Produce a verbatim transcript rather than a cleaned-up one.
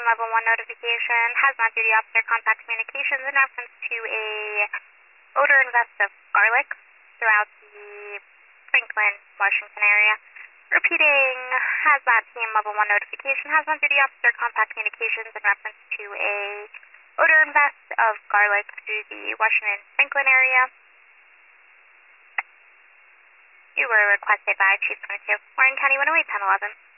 level one notification. Hazmat duty officer contact communications in reference to a odor and vest of garlic throughout the Franklin, Washington area. Repeating, Hazmat team level one notification. Hazmat duty officer contact communications in reference to a odor and vest of garlic through the Washington, Franklin area. You were requested by Chief twenty-two, Warren County one oh eight, ten eleven.